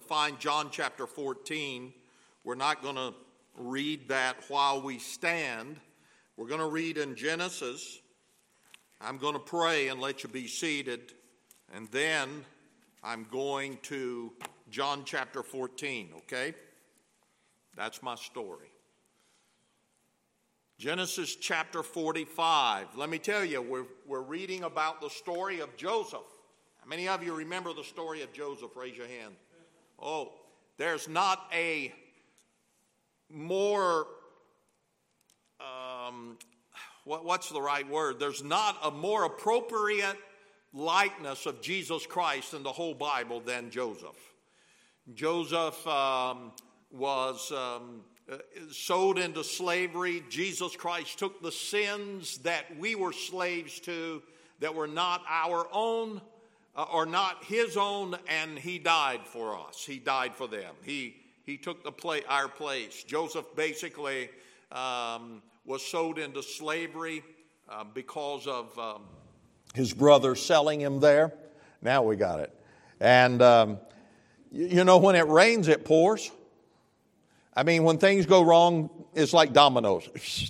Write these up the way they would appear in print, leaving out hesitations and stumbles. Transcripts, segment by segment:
Find John chapter 14. We're not going to read that while we stand. We're going to read in Genesis. I'm going to pray and let you be seated. And then I'm going to John chapter 14, okay? That's my story. Genesis chapter 45. Let me tell you, we're reading about the story of Joseph. How many of you remember the story of Joseph? Raise your hand. Oh, there's not a more, what's the right word? There's not a more appropriate likeness of Jesus Christ in the whole Bible than Joseph. Joseph was sold into slavery. Jesus Christ took the sins that we were slaves to, that were not our own, or not his own, and he died for us. He died for them. He took our place. Joseph basically was sold into slavery because of his brother selling him there. Now we got it. And you know, when it rains, it pours. I mean, when things go wrong, it's like dominoes.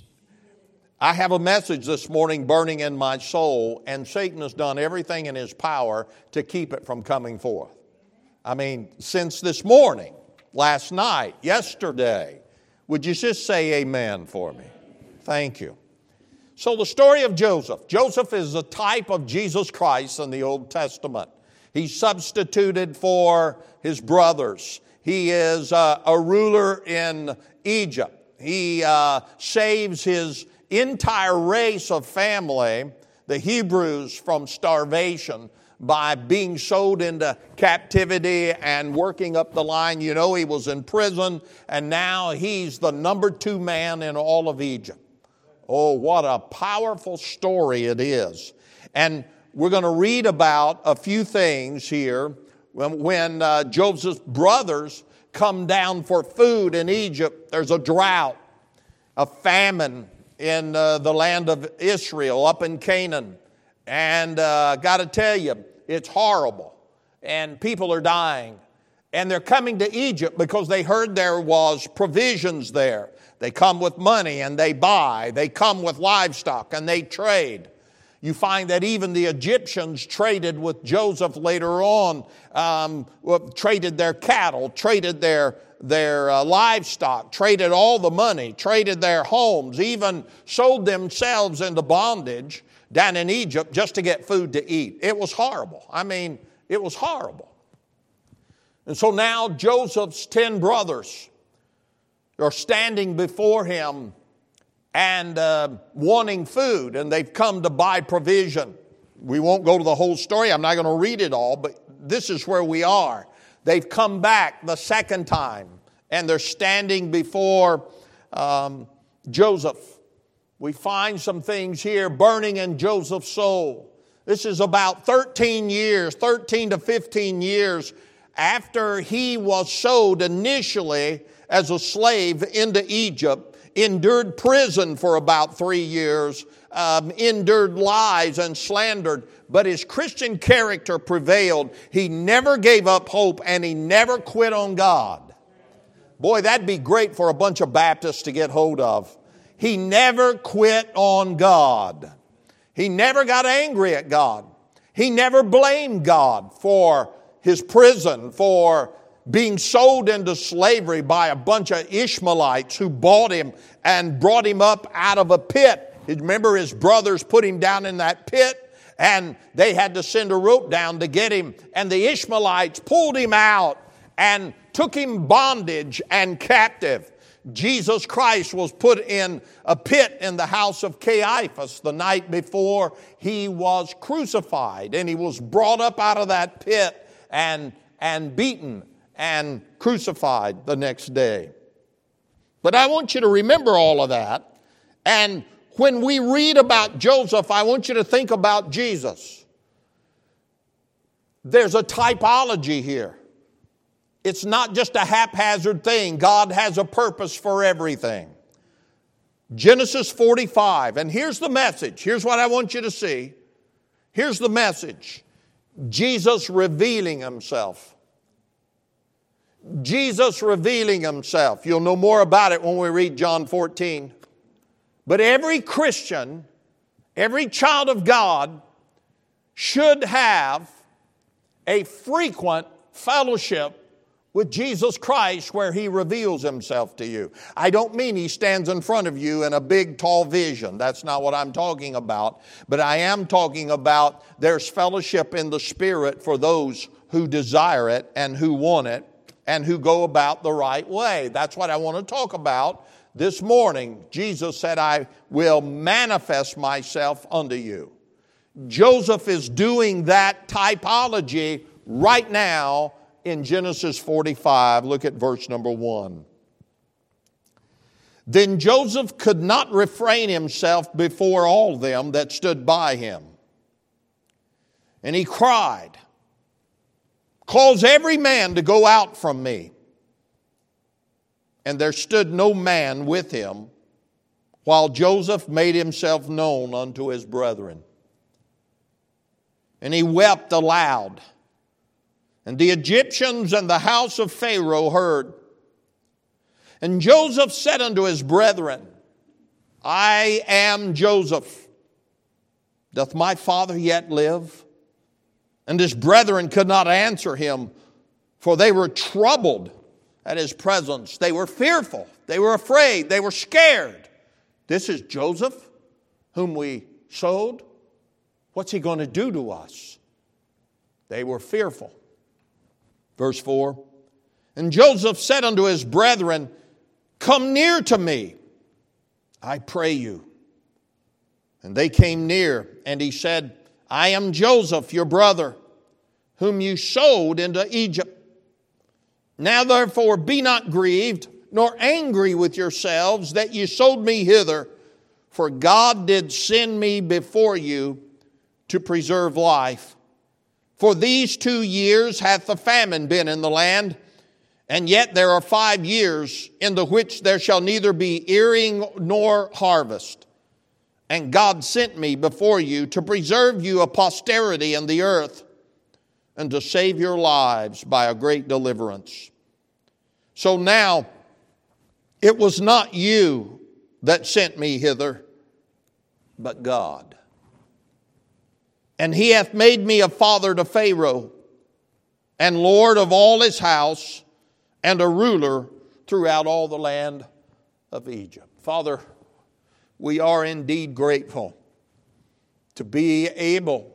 I have a message this morning burning in my soul, and Satan has done everything in his power to keep it from coming forth. I mean, since this morning, last night, yesterday. Would you just say amen for me? Thank you. So the story of Joseph. Joseph is a type of Jesus Christ in the Old Testament. He's substituted for his brothers. He is a ruler in Egypt. He saves his entire race of family, the Hebrews, from starvation by being sold into captivity and working up the line. You know, he was in prison, and now he's the number 2 man in all of Egypt. Oh, what a powerful story it is. And we're going to read about a few things here. When Joseph's brothers come down for food in Egypt, there's a drought, a famine in the land of Israel, up in Canaan. And got to tell you, it's horrible. And people are dying. And they're coming to Egypt because they heard there was provisions there. They come with money and they buy. They come with livestock and they trade. You find that even the Egyptians traded with Joseph later on, traded their cattle, traded their livestock, traded all the money, traded their homes, even sold themselves into bondage down in Egypt just to get food to eat. It was horrible. I mean, it was horrible. And so now Joseph's 10 brothers are standing before him and wanting food, and they've come to buy provision. We won't go to the whole story. I'm not going to read it all, but this is where we are. They've come back the second time, and they're standing before Joseph. We find some things here burning in Joseph's soul. This is about 13 to 15 years after he was sold initially as a slave into Egypt, endured prison for about 3 years, endured lies and slandered, but his Christian character prevailed. He never gave up hope, and he never quit on God. Boy, that'd be great for a bunch of Baptists to get hold of. He never quit on God. He never got angry at God. He never blamed God for his prison, for being sold into slavery by a bunch of Ishmaelites who bought him and brought him up out of a pit. Remember, his brothers put him down in that pit, and they had to send a rope down to get him. And the Ishmaelites pulled him out and took him bondage and captive. Jesus Christ was put in a pit in the house of Caiaphas the night before he was crucified. And he was brought up out of that pit and beaten and crucified the next day. But I want you to remember all of that. And when we read about Joseph, I want you to think about Jesus. There's a typology here. It's not just a haphazard thing. God has a purpose for everything. Genesis 45. And here's the message. Here's what I want you to see. Here's the message. Jesus revealing himself. Jesus revealing himself. You'll know more about it when we read John 14. But every Christian, every child of God should have a frequent fellowship with Jesus Christ where He reveals Himself to you. I don't mean He stands in front of you in a big, tall vision. That's not what I'm talking about. But I am talking about there's fellowship in the Spirit for those who desire it and who want it and who go about the right way. That's what I want to talk about this morning. Jesus said, I will manifest myself unto you. Joseph is doing that typology right now in Genesis 45. Look at verse number 1. Then Joseph could not refrain himself before all them that stood by him. And he cried, cause every man to go out from me. And there stood no man with him, while Joseph made himself known unto his brethren. And he wept aloud. And the Egyptians and the house of Pharaoh heard. And Joseph said unto his brethren, I am Joseph. Doth my father yet live? And his brethren could not answer him, for they were troubled at his presence. They were fearful. They were afraid. They were scared. This is Joseph, whom we sold. What's he going to do to us? They were fearful. Verse 4, and Joseph said unto his brethren, come near to me, I pray you. And they came near, and he said, I am Joseph, your brother, whom you sold into Egypt. Now therefore be not grieved, nor angry with yourselves that ye sold me hither, for God did send me before you to preserve life. For these 2 years hath the famine been in the land, and yet there are 5 years in the which there shall neither be earing nor harvest. And God sent me before you to preserve you a posterity in the earth, and to save your lives by a great deliverance. So now it was not you that sent me hither, but God. And he hath made me a father to Pharaoh, and lord of all his house, and a ruler throughout all the land of Egypt. Father, we are indeed grateful to be able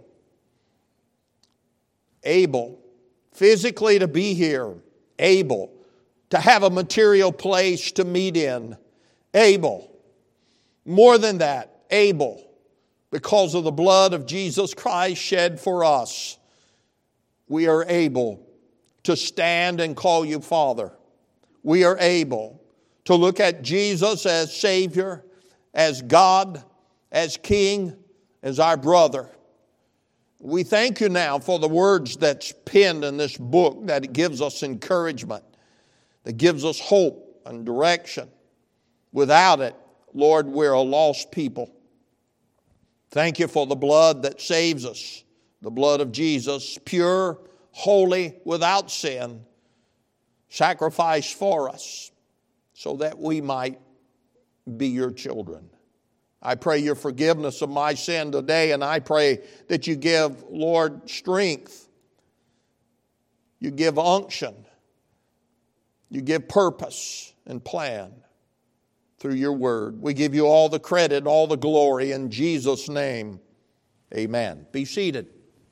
physically to be here, able to have a material place to meet in, able, more than that, able, because of the blood of Jesus Christ shed for us, we are able to stand and call you Father. We are able to look at Jesus as Savior, as God, as King, as our brother. We thank you now for the words that's penned in this book, that it gives us encouragement, that gives us hope and direction. Without it, Lord, we're a lost people. Thank you for the blood that saves us, the blood of Jesus, pure, holy, without sin, sacrificed for us so that we might be your children. I pray your forgiveness of my sin today, and I pray that you give, Lord, strength. You give unction. You give purpose and plan through your word. We give you all the credit, all the glory in Jesus' name. Amen. Be seated.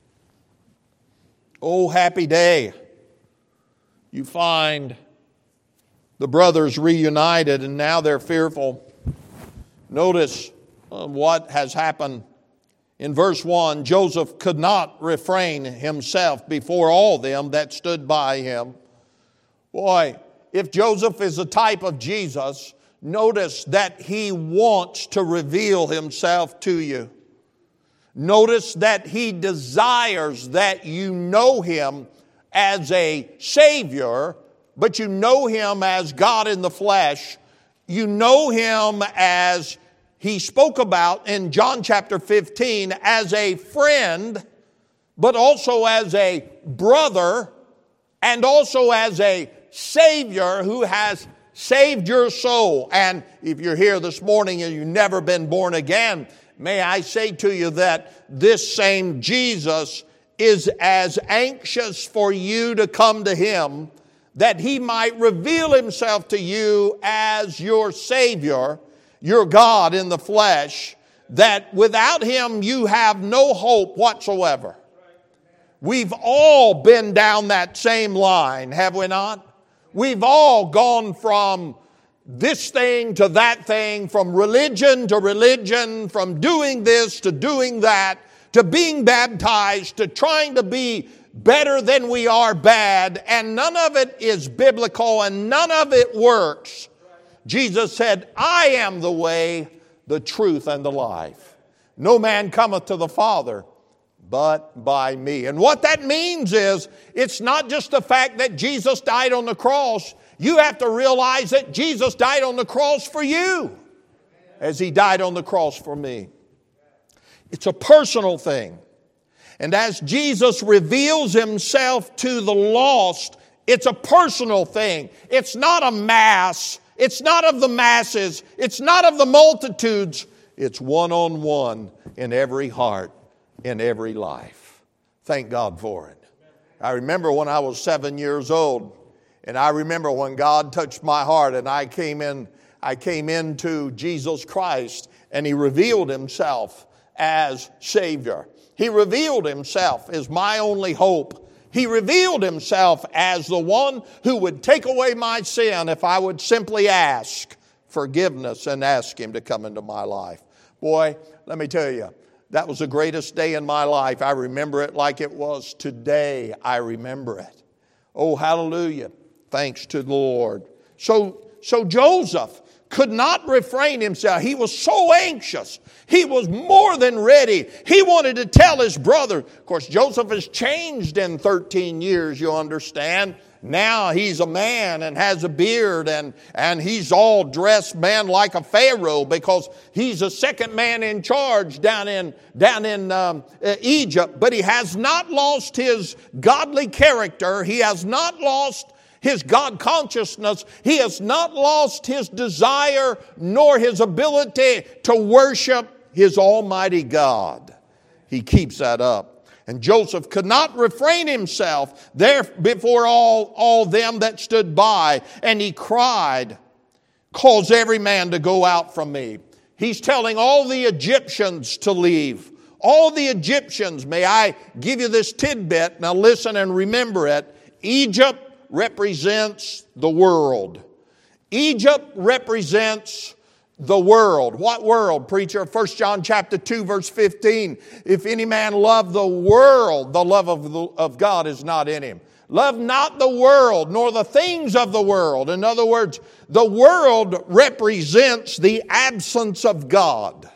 Oh, happy day. You find the brothers reunited, and now they're fearful. Notice what has happened. In verse 1, Joseph could not refrain himself before all them that stood by him. Boy, if Joseph is a type of Jesus, notice that he wants to reveal himself to you. Notice that he desires that you know him as a Savior, but you know him as God in the flesh. You know him as he spoke about in John chapter 15 as a friend, but also as a brother, and also as a Savior who has saved your soul. And if you're here this morning and you've never been born again, may I say to you that this same Jesus is as anxious for you to come to Him, that He might reveal Himself to you as your Savior, your God in the flesh, that without Him you have no hope whatsoever. We've all been down that same line, have we not? We've all gone from this thing to that thing, from religion to religion, from doing this to doing that, to being baptized, to trying to be better than we are bad, and none of it is biblical and none of it works. Jesus said, I am the way, the truth, and the life. No man cometh to the Father but by me. And what that means is, it's not just the fact that Jesus died on the cross. You have to realize that Jesus died on the cross for you, as He died on the cross for me. It's a personal thing. And as Jesus reveals Himself to the lost, it's a personal thing. It's not a mass. It's not of the masses. It's not of the multitudes. It's one-on-one in every heart, in every life. Thank God for it. I remember when I was 7 years old, and I remember when God touched my heart and I came into Jesus Christ, and He revealed Himself as Savior. He revealed Himself as my only hope. He revealed Himself as the one who would take away my sin if I would simply ask forgiveness and ask Him to come into my life. Boy, let me tell you, that was the greatest day in my life. I remember it like it was today. I remember it. Oh, hallelujah. Thanks to the Lord. So Joseph could not refrain himself. He was so anxious. He was more than ready. He wanted to tell his brother. Of course, Joseph has changed in 13 years, you understand. Now he's a man and has a beard, and he's all dressed, man, like a Pharaoh, because he's the second man in charge down in Egypt. But he has not lost his godly character. He has not lost his God consciousness. He has not lost his desire nor his ability to worship his almighty God. He keeps that up. And Joseph could not refrain himself there before all them that stood by. And he cried, cause every man to go out from me. He's telling all the Egyptians to leave. All the Egyptians, may I give you this tidbit? Now listen and remember it. Egypt represents the world. Egypt represents the world. What world, preacher? 1 John chapter 2, verse 15. If any man love the world, the love of God is not in him. Love not the world, nor the things of the world. In other words, the world represents the absence of God.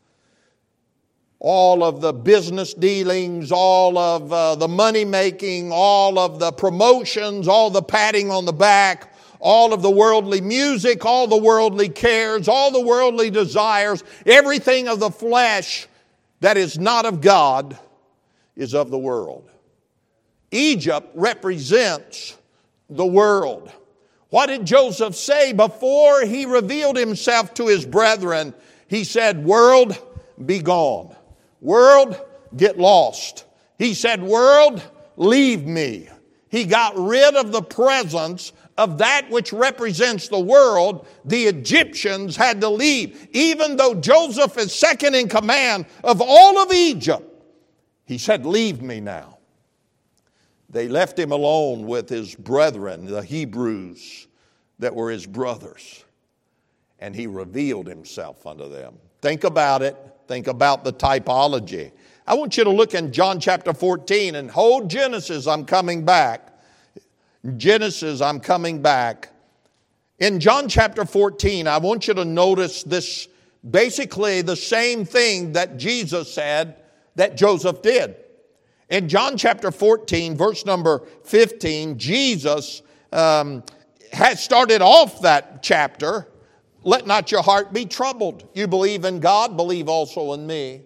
All of the business dealings, all of the money making, all of the promotions, all the patting on the back, all of the worldly music, all the worldly cares, all the worldly desires, everything of the flesh that is not of God is of the world. Egypt represents the world. What did Joseph say before he revealed himself to his brethren? He said, world, be gone. World, get lost. He said, world, leave me. He got rid of the presence of that which represents the world. The Egyptians had to leave. Even though Joseph is second in command of all of Egypt, he said, leave me now. They left him alone with his brethren, the Hebrews that were his brothers. And he revealed himself unto them. Think about it. Think about the typology. I want you to look in John chapter 14 and hold Genesis, I'm coming back. Genesis, I'm coming back. In John chapter 14, I want you to notice this, basically the same thing that Jesus said that Joseph did. In John chapter 14, verse number 15, Jesus had started off that chapter, let not your heart be troubled. You believe in God, believe also in me.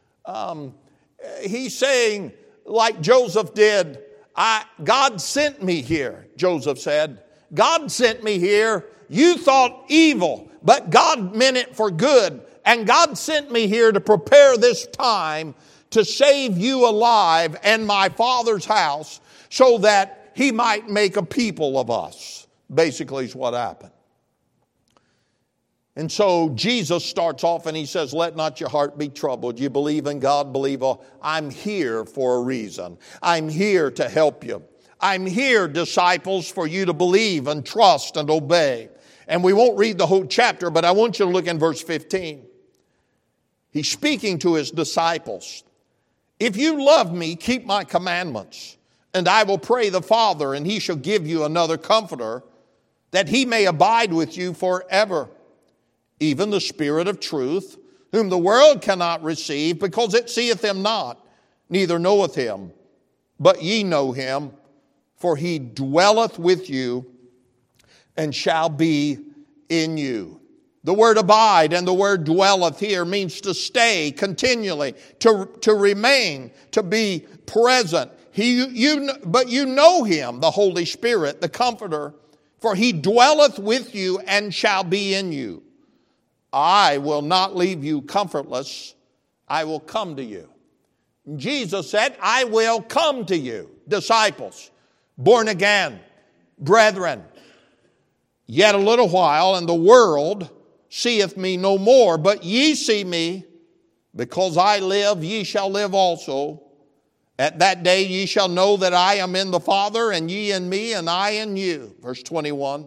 He's saying, like Joseph did, God sent me here, Joseph said. God sent me here. You thought evil, but God meant it for good. And God sent me here to prepare this time to save you alive and my Father's house so that He might make a people of us. Basically is what happened. And so Jesus starts off and He says, let not your heart be troubled. You believe in God, believe all. I'm here for a reason. I'm here to help you. I'm here, disciples, for you to believe and trust and obey. And we won't read the whole chapter, but I want you to look in verse 15. He's speaking to His disciples. If you love me, keep my commandments, and I will pray the Father, and He shall give you another comforter, that He may abide with you forever. Even the Spirit of truth, whom the world cannot receive, because it seeth Him not, neither knoweth Him. But ye know Him, for He dwelleth with you, and shall be in you. The word abide and the word dwelleth here means to stay continually, to remain, to be present. But you know Him, the Holy Spirit, the Comforter, for He dwelleth with you and shall be in you. I will not leave you comfortless. I will come to you. Jesus said, I will come to you, disciples, born again, brethren. Yet a little while, and the world seeth me no more, but ye see me, because I live, ye shall live also. At that day ye shall know that I am in the Father, and ye in me, and I in you. Verse 21.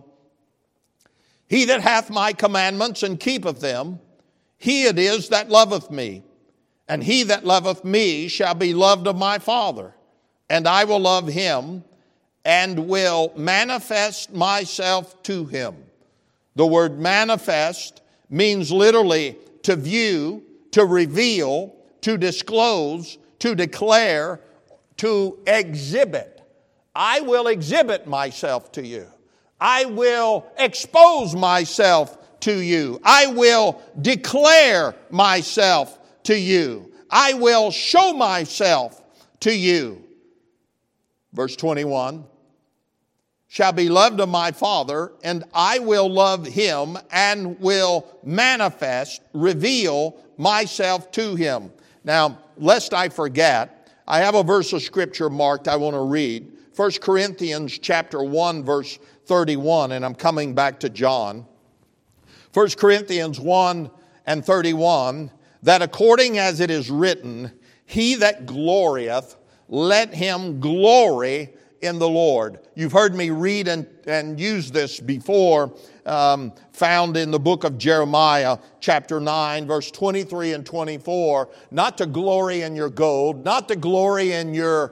He that hath my commandments and keepeth them, he it is that loveth me. And he that loveth me shall be loved of my Father. And I will love him, and will manifest myself to him. The word manifest means literally to view, to reveal, to disclose, to declare, to exhibit. I will exhibit myself to you. I will expose myself to you. I will declare myself to you. I will show myself to you. Verse 21. Shall be loved of my Father, and I will love him and will manifest, reveal myself to him. Now, lest I forget, I have a verse of Scripture marked I want to read. 1 Corinthians chapter 1, verse 31, and I'm coming back to John. 1 Corinthians 1 and 31, that according as it is written, he that glorieth, let him glory in the Lord. You've heard me read and use this before, found in the book of Jeremiah, chapter 9, verse 23 and 24. Not to glory in your gold, not to glory in your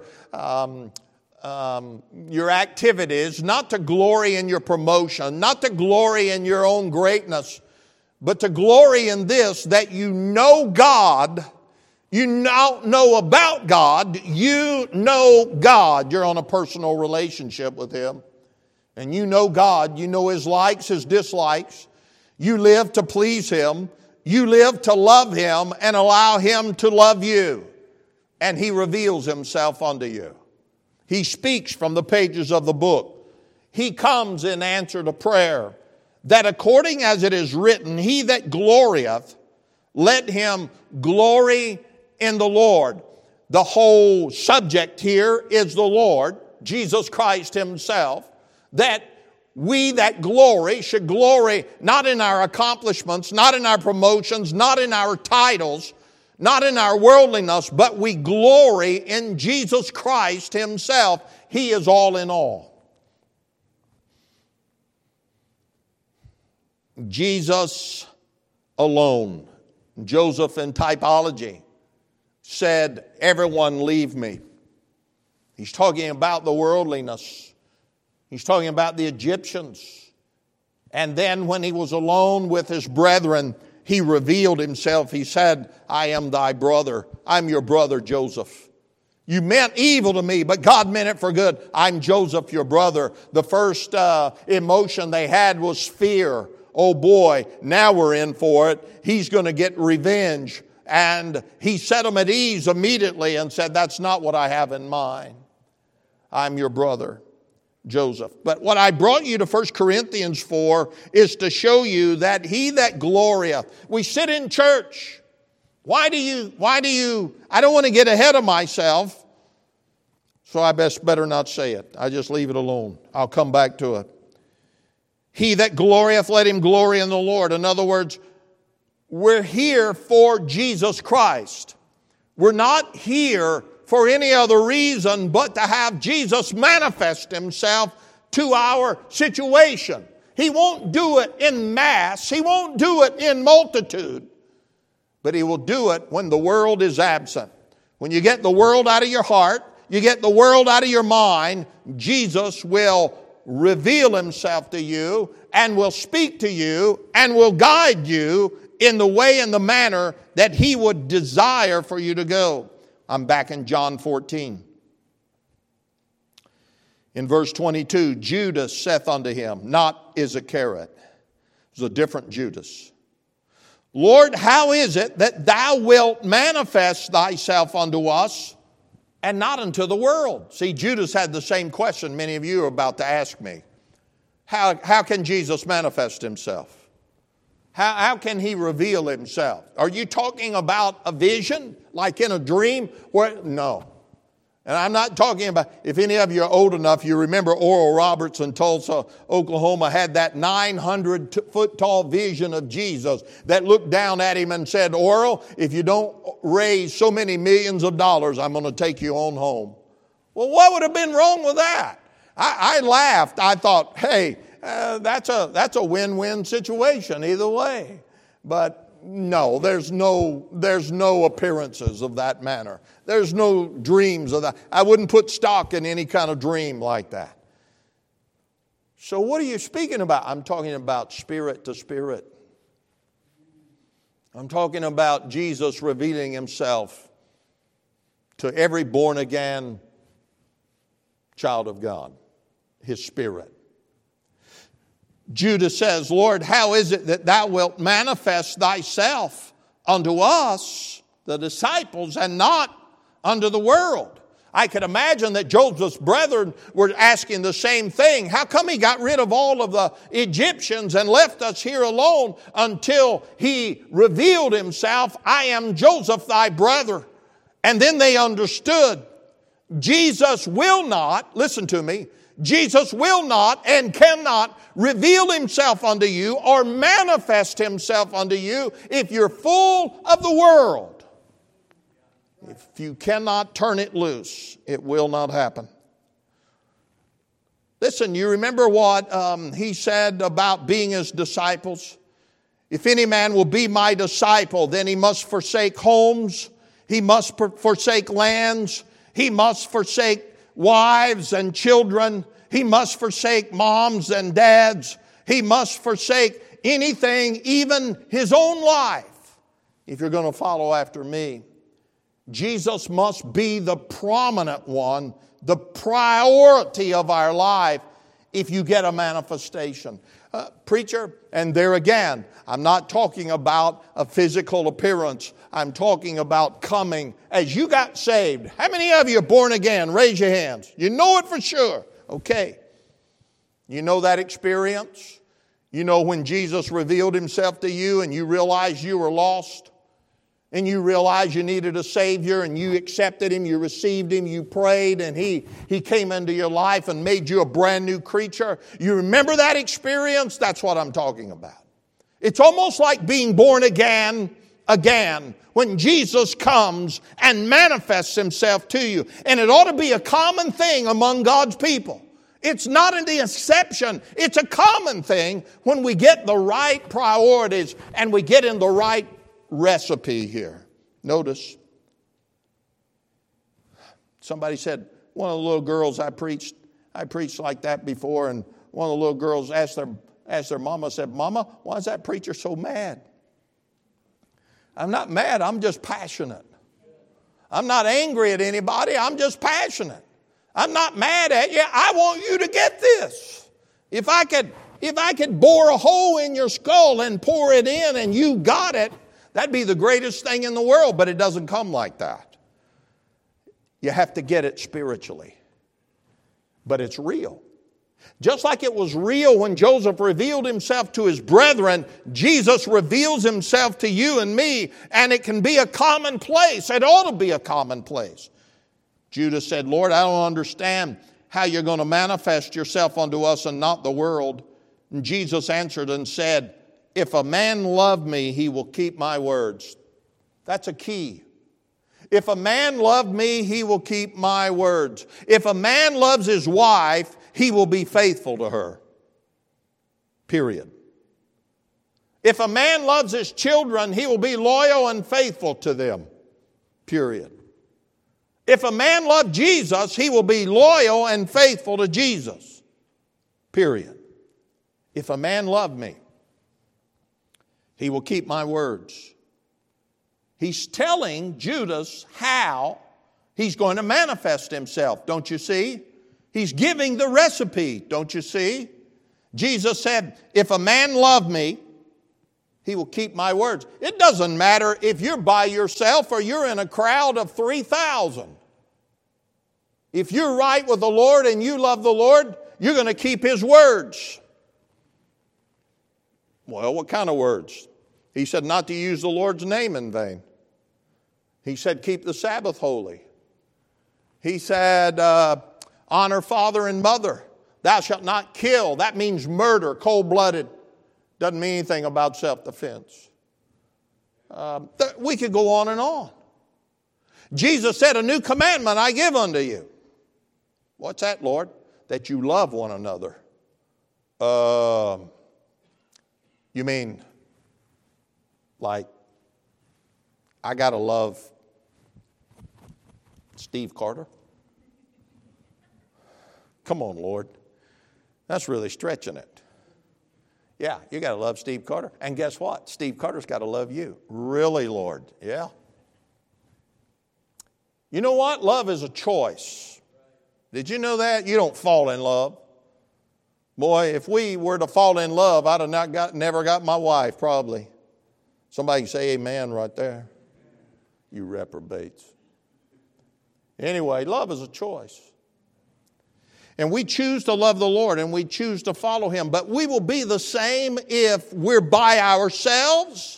activities, not to glory in your promotion, not to glory in your own greatness, but to glory in this, that you know God. You now know about God. You know God. You're on a personal relationship with Him. And you know God. You know His likes, His dislikes. You live to please Him. You live to love Him and allow Him to love you. And He reveals Himself unto you. He speaks from the pages of the book. He comes in answer to prayer. That according as it is written, he that glorieth, let him glory in the Lord. The whole subject here is the Lord, Jesus Christ Himself, that we that glory should glory not in our accomplishments, not in our promotions, not in our titles, not in our worldliness, but we glory in Jesus Christ Himself. He is all in all. Jesus alone. Joseph in typology said, everyone leave me. He's talking about the worldliness. He's talking about the Egyptians. And then when he was alone with his brethren, he revealed himself. He said, I am thy brother. I'm your brother Joseph. You meant evil to me, but God meant it for good. I'm Joseph, your brother. The first emotion they had was fear. Oh boy, now we're in for it. He's going to get revenge. And he set them at ease immediately and said, that's not what I have in mind. I'm your brother. Joseph. But what I brought you to 1 Corinthians for is to show you that he that glorieth. We sit in church. Why do you, I don't want to get ahead of myself, so I better not say it. I just leave it alone. I'll come back to it. He that glorieth, let him glory in the Lord. In other words, we're here for Jesus Christ. We're not here for any other reason but to have Jesus manifest himself to our situation. He won't do it in mass. He won't do it in multitude. But he will do it when the world is absent. When you get the world out of your heart, you get the world out of your mind, Jesus will reveal himself to you and will speak to you and will guide you in the way and the manner that he would desire for you to go. I'm back in John 14. In verse 22, Judas saith unto him, not Iscariot. It was a different Judas. Lord, how is it that thou wilt manifest thyself unto us and not unto the world? See, Judas had the same question many of you are about to ask me. How can Jesus manifest himself? How can he reveal himself? Are you talking about a vision, like in a dream? No. And I'm not talking about, if any of you are old enough, you remember Oral Roberts in Tulsa, Oklahoma, had that 900-foot tall vision of Jesus that looked down at him and said, Oral, if you don't raise so many millions of dollars, I'm going to take you on home. Well, what would have been wrong with that? I laughed. I thought, hey, that's a win-win situation either way. But no, there's no appearances of that manner. There's no dreams of that. I wouldn't put stock in any kind of dream like that. So what are you speaking about? I'm talking about spirit to spirit. I'm talking about Jesus revealing himself to every born-again child of God, his spirit. Judas says, Lord, how is it that thou wilt manifest thyself unto us, the disciples, and not unto the world? I could imagine that Joseph's brethren were asking the same thing. How come he got rid of all of the Egyptians and left us here alone until he revealed himself, I am Joseph thy brother. And then they understood Jesus will not, listen to me, Jesus will not and cannot reveal himself unto you or manifest himself unto you if you're full of the world. If you cannot turn it loose, it will not happen. Listen, you remember what he said about being his disciples? If any man will be my disciple, then he must forsake homes, he must forsake lands, he must forsake wives and children. He must forsake moms and dads. He must forsake anything, even his own life, if you're going to follow after me. Jesus must be the prominent one, the priority of our life if you get a manifestation. Preacher, and there again, I'm not talking about a physical appearance. I'm talking about coming as you got saved. How many of you are born again? Raise your hands. You know it for sure. Okay. You know that experience? You know when Jesus revealed himself to you and you realized you were lost? And you realized you needed a Savior and you accepted him, you received him, you prayed, and he came into your life and made you a brand new creature. You remember that experience? That's what I'm talking about. It's almost like being born again when Jesus comes and manifests himself to you. And it ought to be a common thing among God's people. It's not an exception. It's a common thing when we get the right priorities and we get in the right recipe here. Notice, somebody said, one of the little girls I preached like that before, and one of the little girls asked their mama, said, Mama, why is that preacher so mad? I'm not mad, I'm just passionate. I'm not angry at anybody, I'm just passionate. I'm not mad at you, I want you to get this. If I could bore a hole in your skull and pour it in and you got it, that'd be the greatest thing in the world, but it doesn't come like that. You have to get it spiritually. But it's real. Just like it was real when Joseph revealed himself to his brethren, Jesus reveals himself to you and me, and it can be a commonplace. It ought to be a commonplace. Judas said, Lord, I don't understand how you're going to manifest yourself unto us and not the world. And Jesus answered and said, if a man love me, he will keep my words. That's a key. If a man love me, he will keep my words. If a man loves his wife, he will be faithful to her. Period. If a man loves his children, he will be loyal and faithful to them. Period. If a man loved Jesus, he will be loyal and faithful to Jesus. Period. If a man love me, he will keep my words. He's telling Judas how he's going to manifest himself. Don't you see? He's giving the recipe. Don't you see? Jesus said, if a man love me, he will keep my words. It doesn't matter if you're by yourself or you're in a crowd of 3,000. If you're right with the Lord and you love the Lord, you're going to keep His words. Well, what kind of words? He said not to use the Lord's name in vain. He said keep the Sabbath holy. He said honor father and mother. Thou shalt not kill. That means murder, cold-blooded. Doesn't mean anything about self-defense. We could go on and on. Jesus said, a new commandment I give unto you. What's that, Lord? That you love one another. You mean, like, I got to love Steve Carter? Come on, Lord. That's really stretching it. Yeah, you got to love Steve Carter. And guess what? Steve Carter's got to love you. Really, Lord? Yeah. You know what? Love is a choice. Did you know that? You don't fall in love. Boy, if we were to fall in love, I'd have never got my wife, probably. Somebody can say amen right there. You reprobates. Anyway, love is a choice. And we choose to love the Lord and we choose to follow Him. But we will be the same if we're by ourselves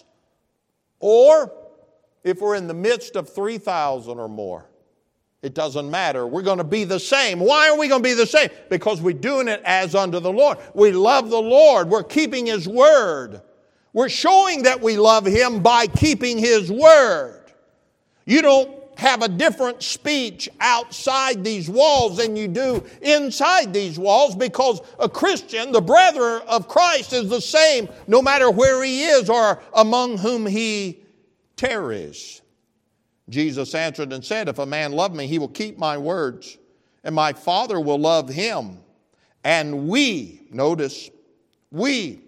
or if we're in the midst of 3,000 or more. It doesn't matter. We're going to be the same. Why are we going to be the same? Because we're doing it as unto the Lord. We love the Lord. We're keeping His word. We're showing that we love Him by keeping His word. You don't have a different speech outside these walls than you do inside these walls, because a Christian, the brother of Christ, is the same no matter where he is or among whom he tarries. Jesus answered and said, if a man love me, he will keep my words, and my Father will love him. And we, notice, we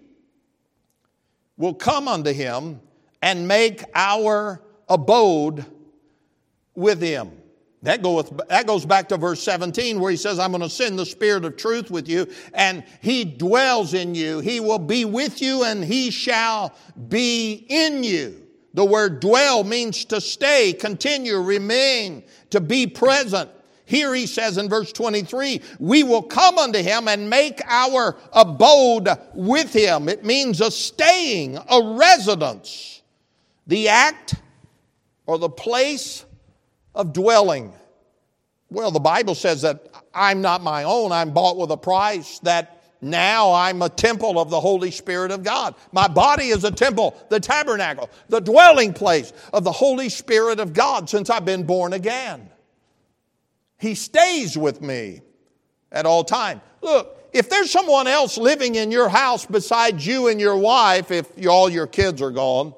will come unto him and make our abode with him. That goes back to verse 17 where he says, I'm going to send the Spirit of truth with you, and He dwells in you. He will be with you, and He shall be in you. The word dwell means to stay, continue, remain, to be present. Here he says in verse 23, we will come unto him and make our abode with him. It means a staying, a residence. The act or the place of dwelling. Well, the Bible says that I'm not my own. I'm bought with a price, that now I'm a temple of the Holy Spirit of God. My body is a temple, the tabernacle, the dwelling place of the Holy Spirit of God since I've been born again. He stays with me at all times. Look, if there's someone else living in your house besides you and your wife, if all your kids are gone,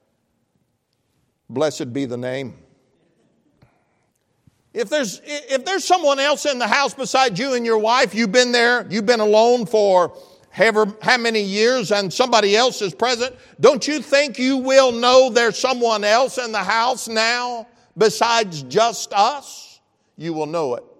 blessed be the name. If there's someone else in the house besides you and your wife, you've been there, you've been alone for how many years, and somebody else is present, don't you think you will know there's someone else in the house now besides just us? You will know it.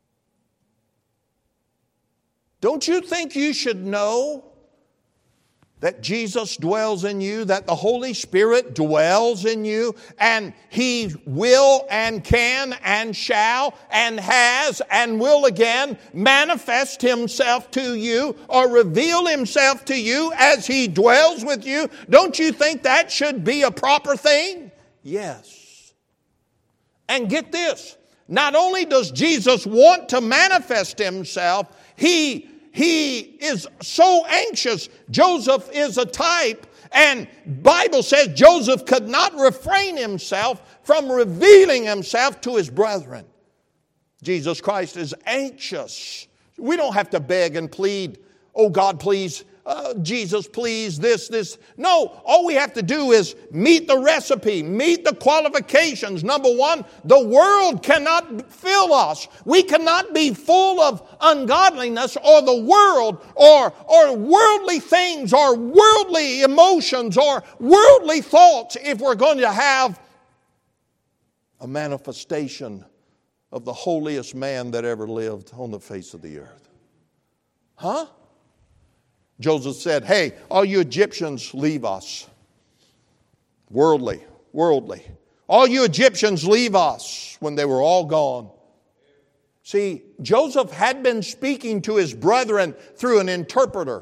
Don't you think you should know that Jesus dwells in you, that the Holy Spirit dwells in you, and He will and can and shall and has and will again manifest Himself to you or reveal Himself to you as He dwells with you? Don't you think that should be a proper thing? Yes. And get this, not only does Jesus want to manifest Himself, He is so anxious. Joseph is a type, and Bible says Joseph could not refrain himself from revealing himself to his brethren. Jesus Christ is anxious. We don't have to beg and plead, oh God, please, Jesus, please, this. No, all we have to do is meet the recipe, meet the qualifications. Number one, the world cannot fill us. We cannot be full of ungodliness or the world or worldly things or worldly emotions or worldly thoughts if we're going to have a manifestation of the holiest man that ever lived on the face of the earth. Huh? Joseph said, hey, all you Egyptians, leave us. Worldly. All you Egyptians, leave us, when they were all gone. See, Joseph had been speaking to his brethren through an interpreter.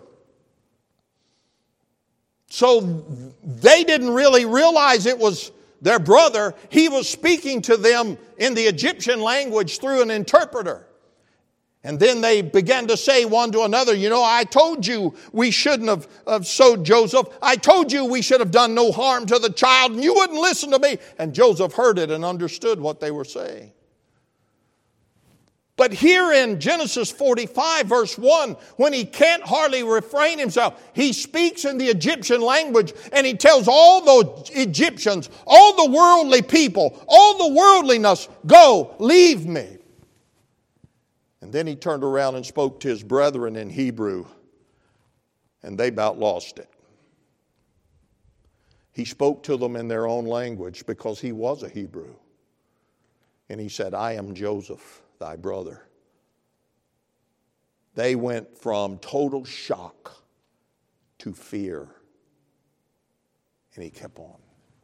So they didn't really realize it was their brother. He was speaking to them in the Egyptian language through an interpreter. And then they began to say one to another, I told you we shouldn't have sowed Joseph. I told you we should have done no harm to the child, and you wouldn't listen to me. And Joseph heard it and understood what they were saying. But here in Genesis 45, verse 1, when he can't hardly refrain himself, he speaks in the Egyptian language, and he tells all the Egyptians, all the worldly people, all the worldliness, go, leave me. And then he turned around and spoke to his brethren in Hebrew, and they about lost it. He spoke to them in their own language because he was a Hebrew. And he said, I am Joseph, thy brother. They went from total shock to fear. And he kept on.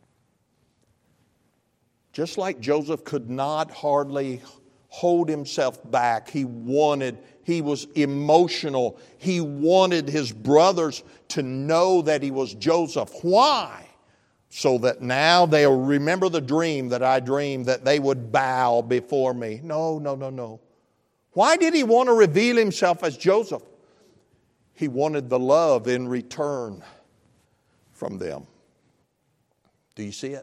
Just like Joseph could not hardly hold himself back. He was emotional. He wanted his brothers to know that he was Joseph. Why? So that now they'll remember the dream that I dreamed, that they would bow before me. No. Why did he want to reveal himself as Joseph? He wanted the love in return from them. Do you see it?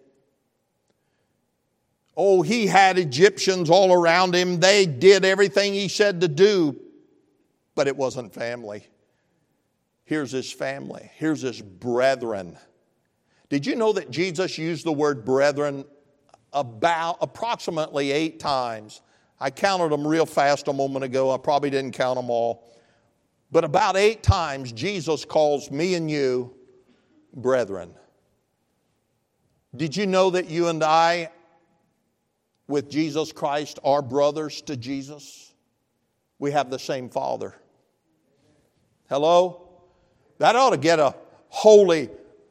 Oh, he had Egyptians all around him. They did everything he said to do, but it wasn't family. Here's his family. Here's his brethren. Did you know that Jesus used the word brethren approximately 8 times? I counted them real fast a moment ago. I probably didn't count them all. But about 8 times, Jesus calls me and you brethren. Did you know that you and I, with Jesus Christ, are brothers to Jesus? We have the same Father. Hello? That ought to get a holy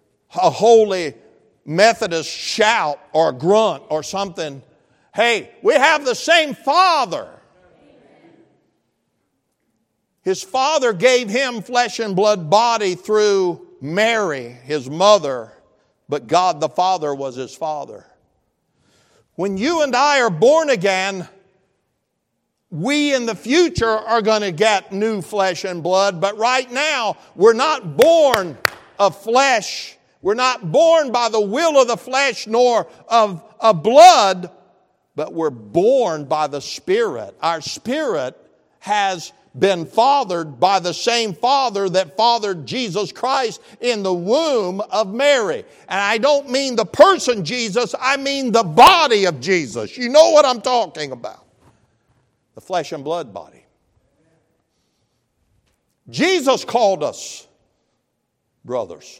Methodist shout or grunt or something. Hey, we have the same Father. His Father gave him flesh and blood body through Mary, his mother, but God the Father was his Father. When you and I are born again, we in the future are going to get new flesh and blood. But right now, we're not born of flesh. We're not born by the will of the flesh nor of blood, but we're born by the Spirit. Our spirit has been fathered by the same Father that fathered Jesus Christ in the womb of Mary. And I don't mean the person Jesus, I mean the body of Jesus. You know what I'm talking about. The flesh and blood body. Jesus called us brothers.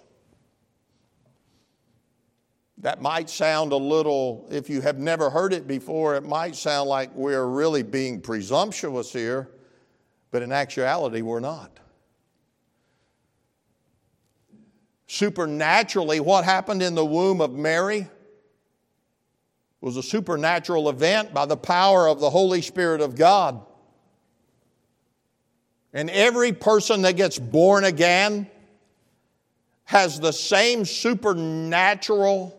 That might sound a little, if you have never heard it before, it might sound like we're really being presumptuous here. But in actuality, we're not. Supernaturally, what happened in the womb of Mary was a supernatural event by the power of the Holy Spirit of God. And every person that gets born again has the same supernatural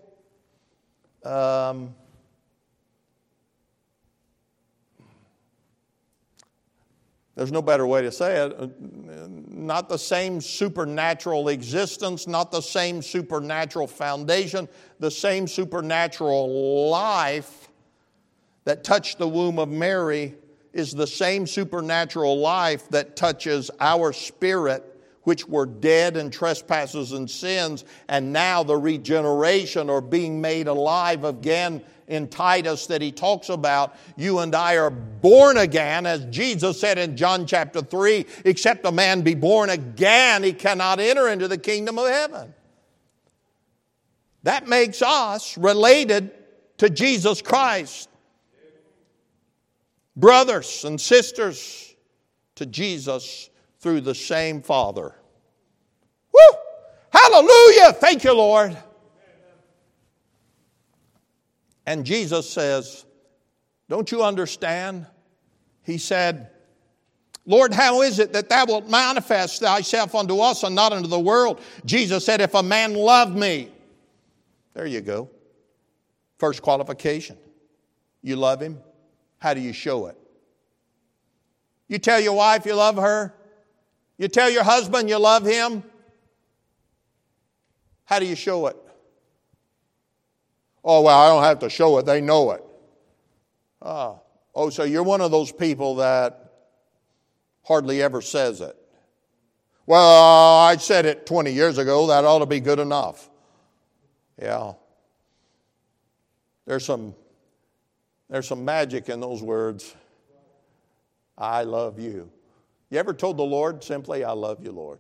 there's no better way to say it. Not the same supernatural existence, not the same supernatural foundation, the same supernatural life that touched the womb of Mary is the same supernatural life that touches our spirit, which were dead in trespasses and sins, and now the regeneration or being made alive again in Titus that he talks about. You and I are born again, as Jesus said in John chapter 3, except a man be born again, he cannot enter into the kingdom of heaven. That makes us related to Jesus Christ. Brothers and sisters to Jesus through the same Father. Woo! Hallelujah! Thank you, Lord. And Jesus says, don't you understand? He said, Lord, how is it that thou wilt manifest thyself unto us and not unto the world? Jesus said, if a man love me. There you go. First qualification. You love him. How do you show it? You tell your wife you love her. You tell your husband you love him. How do you show it? Oh, well, I don't have to show it. They know it. Oh, so you're one of those people that hardly ever says it. Well, I said it 20 years ago. That ought to be good enough. Yeah. There's some magic in those words. I love you. You ever told the Lord simply, I love you, Lord?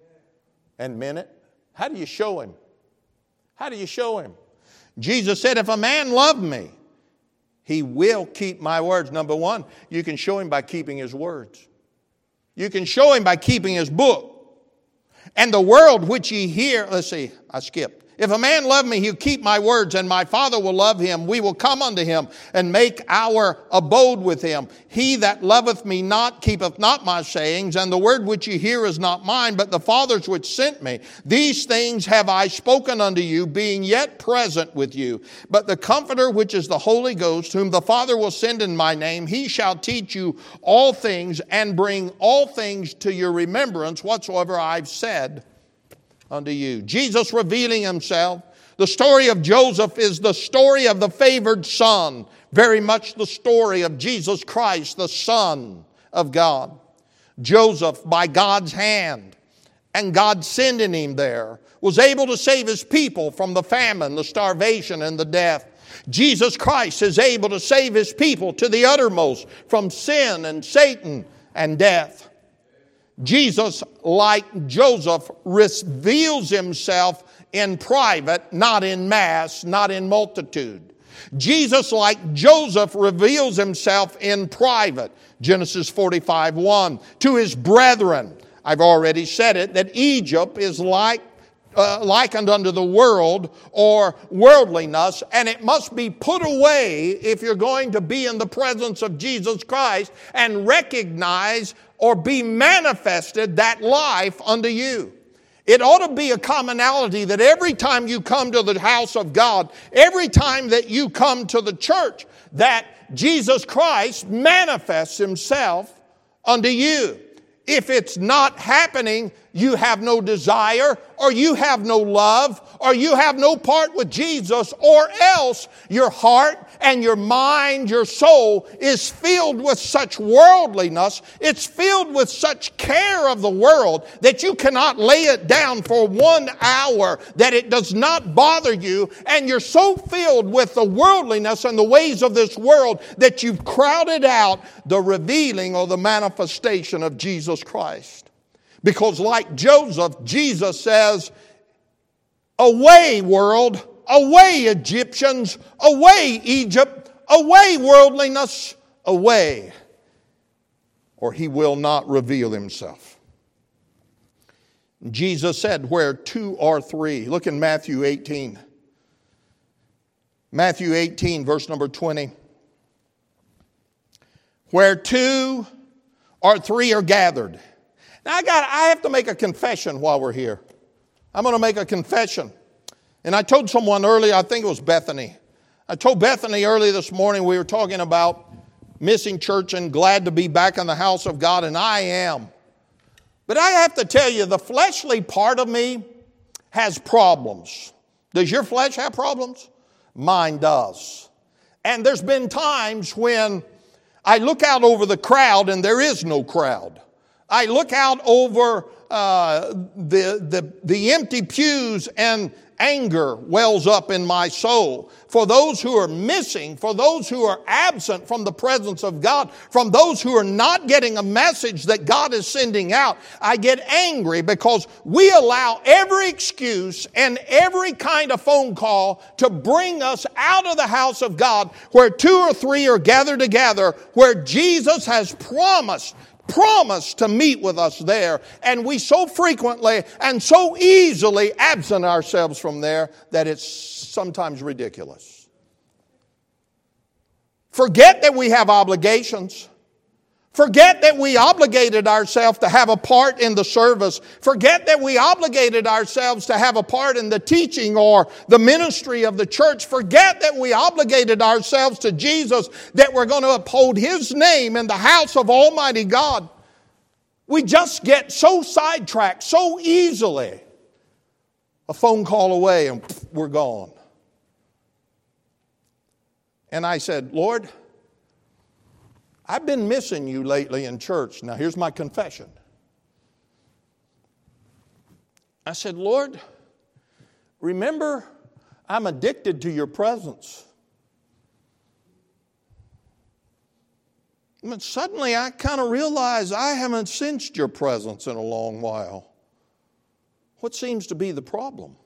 And meant it? How do you show him? How do you show him? Jesus said, if a man love me, he will keep my words. Number one, you can show him by keeping his words. You can show him by keeping his book. And the world which ye hear, let's see, I skipped. If a man love me, he'll keep my words, and my Father will love him. We will come unto him and make our abode with him. He that loveth me not keepeth not my sayings, and the word which ye hear is not mine, but the Father's which sent me. These things have I spoken unto you, being yet present with you. But the Comforter, which is the Holy Ghost, whom the Father will send in my name, he shall teach you all things, and bring all things to your remembrance, whatsoever I've said unto you. Jesus revealing himself. The story of Joseph is the story of the favored son. Very much the story of Jesus Christ, the Son of God. Joseph, by God's hand, and God sending him there, was able to save his people from the famine, the starvation, and the death. Jesus Christ is able to save his people to the uttermost from sin and Satan and death. Jesus, like Joseph, reveals himself in private, not in mass, not in multitude. Jesus, like Joseph, reveals himself in private. Genesis 45:1. To his brethren, I've already said it, that Egypt is likened unto the world or worldliness, and it must be put away if you're going to be in the presence of Jesus Christ and recognize or be manifested that life unto you. It ought to be a commonality that every time you come to the house of God, every time that you come to the church, that Jesus Christ manifests himself unto you. If it's not happening, you have no desire, or you have no love, or you have no part with Jesus, or else your heart and your mind, your soul is filled with such worldliness, it's filled with such care of the world that you cannot lay it down for 1 hour, that it does not bother you, and you're so filled with the worldliness and the ways of this world that you've crowded out the revealing or the manifestation of Jesus Christ. Because like Joseph, Jesus says, away world, away Egyptians, away Egypt, away worldliness, away, or he will not reveal himself. Jesus said, where two or three. Look in Matthew 18. Matthew 18, verse number 20. Where two or three are gathered. Now I have to make a confession while we're here. I'm going to make a confession. And I told someone earlier, I think it was Bethany. I told Bethany early this morning, we were talking about missing church and glad to be back in the house of God, and I am. But I have to tell you, the fleshly part of me has problems. Does your flesh have problems? Mine does. And there's been times when I look out over the crowd and there is no crowd. I look out over the empty pews and anger wells up in my soul. For those who are missing, for those who are absent from the presence of God, from those who are not getting a message that God is sending out, I get angry because we allow every excuse and every kind of phone call to bring us out of the house of God where two or three are gathered together, where Jesus has promised to meet with us there. And we so frequently and so easily absent ourselves from there that it's sometimes ridiculous. Forget that we have obligations. Forget that we obligated ourselves to have a part in the service. Forget that we obligated ourselves to have a part in the teaching or the ministry of the church. Forget that we obligated ourselves to Jesus, that we're going to uphold His name in the house of Almighty God. We just get so sidetracked so easily. A phone call away and we're gone. And I said, Lord, I've been missing you lately in church. Now, here's my confession. I said, Lord, remember, I'm addicted to your presence. And suddenly, I kind of realized I haven't sensed your presence in a long while. What seems to be the problem?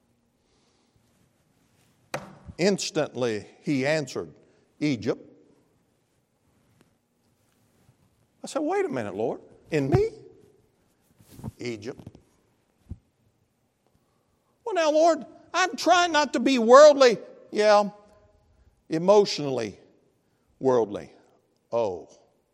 Instantly, he answered, Egypt. I said, wait a minute, Lord. In me? Egypt. Well, now, Lord, I'm trying not to be worldly. Yeah, emotionally worldly. Oh.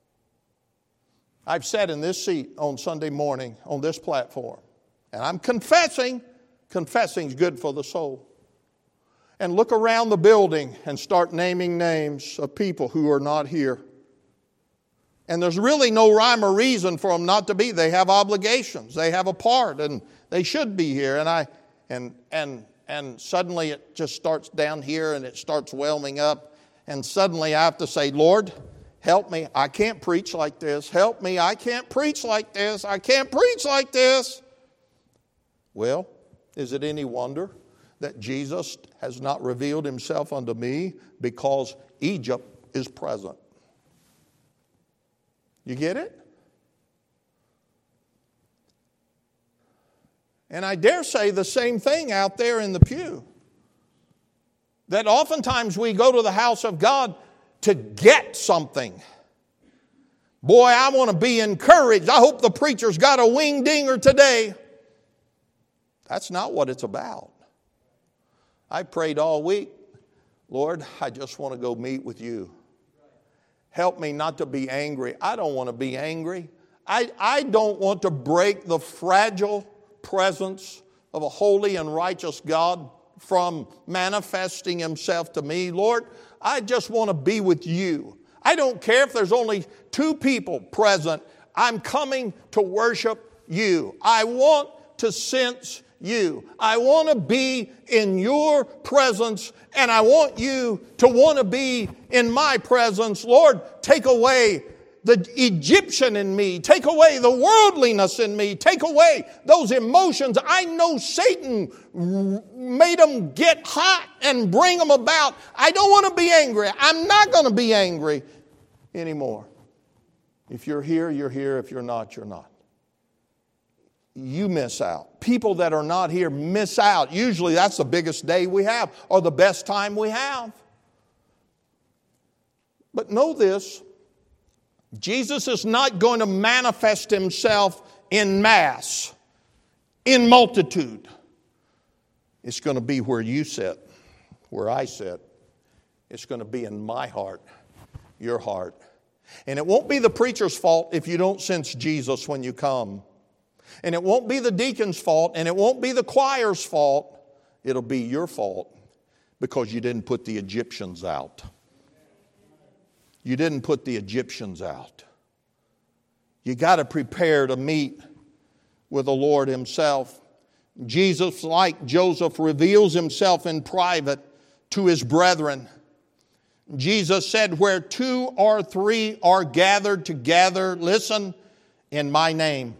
I've sat in this seat on Sunday morning on this platform, and I'm confessing. Confessing's good for the soul. And look around the building and start naming names of people who are not here. And there's really no rhyme or reason for them not to be. They have obligations. They have a part, and they should be here. And suddenly it just starts down here, and it starts whelming up. And suddenly I have to say, Lord, help me. I can't preach like this. Help me. I can't preach like this. I can't preach like this. Well, is it any wonder that Jesus has not revealed Himself unto me because Egypt is present? You get it? And I dare say the same thing out there in the pew. That oftentimes we go to the house of God to get something. Boy, I want to be encouraged. I hope the preacher's got a wing dinger today. That's not what it's about. I prayed all week, Lord, I just want to go meet with you. Help me not to be angry. I don't want to be angry. I don't want to break the fragile presence of a holy and righteous God from manifesting Himself to me. Lord, I just want to be with you. I don't care if there's only 2 people present. I'm coming to worship you. I want to sense you. I want to be in your presence, and I want you to want to be in my presence. Lord, take away the Egyptian in me. Take away the worldliness in me. Take away those emotions. I know Satan made them get hot and bring them about. I don't want to be angry. I'm not going to be angry anymore. If you're here, you're here. If you're not, you're not. You miss out. People that are not here miss out. Usually that's the biggest day we have or the best time we have. But know this, Jesus is not going to manifest Himself in mass in multitude. It's going to be where you sit, where I sit. It's going to be in my heart, your heart. And it won't be the preacher's fault if you don't sense Jesus when you come. And it won't be the deacon's fault, and it won't be the choir's fault. It'll be your fault because you didn't put the Egyptians out. You didn't put the Egyptians out. You got to prepare to meet with the Lord Himself. Jesus, like Joseph, reveals Himself in private to His brethren. Jesus said, where 2 or 3 are gathered together, listen, in my name.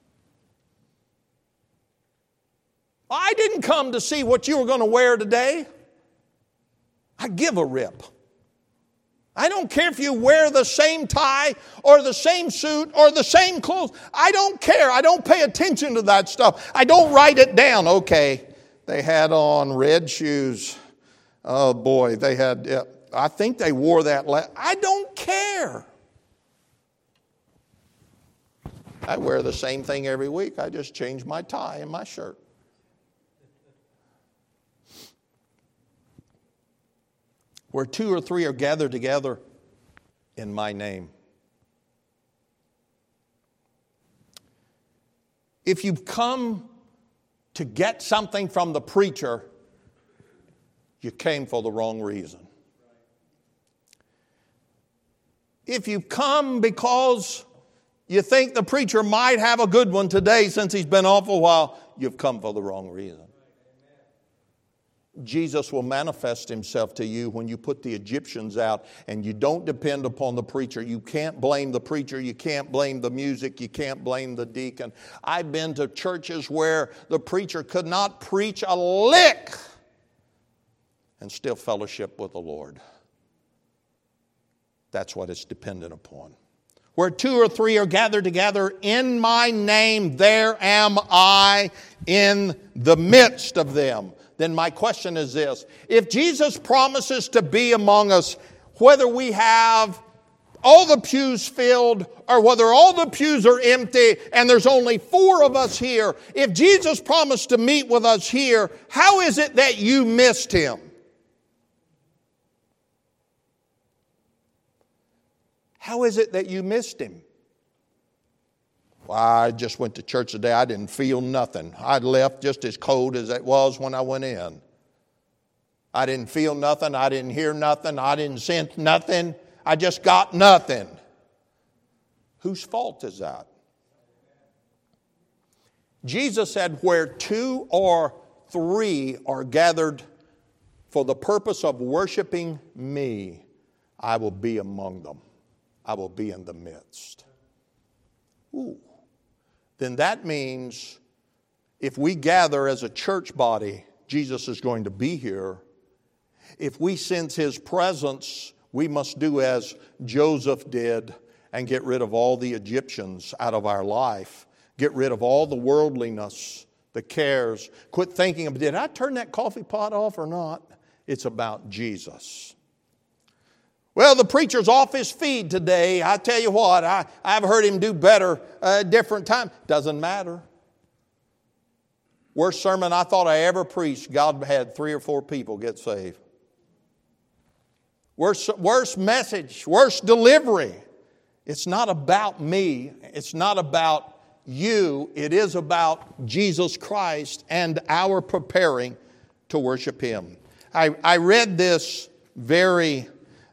I didn't come to see what you were going to wear today. I give a rip. I don't care if you wear the same tie or the same suit or the same clothes. I don't care. I don't pay attention to that stuff. I don't write it down. Okay, they had on red shoes. Oh boy, they had, I think they wore that. I don't care. I wear the same thing every week. I just change my tie and my shirt. Where 2 or 3 are gathered together in my name. If you've come to get something from the preacher, you came for the wrong reason. If you've come because you think the preacher might have a good one today since he's been off a while, you've come for the wrong reason. Jesus will manifest Himself to you when you put the Egyptians out and you don't depend upon the preacher. You can't blame the preacher. You can't blame the music. You can't blame the deacon. I've been to churches where the preacher could not preach a lick and still fellowship with the Lord. That's what it's dependent upon. Where 2 or 3 are gathered together in my name, there am I in the midst of them. Then my question is this: if Jesus promises to be among us, whether we have all the pews filled or whether all the pews are empty and there's only 4 of us here, if Jesus promised to meet with us here, how is it that you missed Him? How is it that you missed Him? Well, I just went to church today. I didn't feel nothing. I left just as cold as it was when I went in. I didn't feel nothing. I didn't hear nothing. I didn't sense nothing. I just got nothing. Whose fault is that? Jesus said, where 2 or 3 are gathered for the purpose of worshiping me, I will be among them. I will be in the midst. Ooh. Then that means if we gather as a church body, Jesus is going to be here. If we sense His presence, we must do as Joseph did and get rid of all the Egyptians out of our life. Get rid of all the worldliness, the cares. Quit thinking, did I turn that coffee pot off or not? It's about Jesus. Well, the preacher's off his feed today. I tell you what, I've heard him do better a different time. Doesn't matter. Worst sermon I thought I ever preached, God had 3 or 4 people get saved. Worst message, worst delivery. It's not about me. It's not about you. It is about Jesus Christ and our preparing to worship Him. I read this very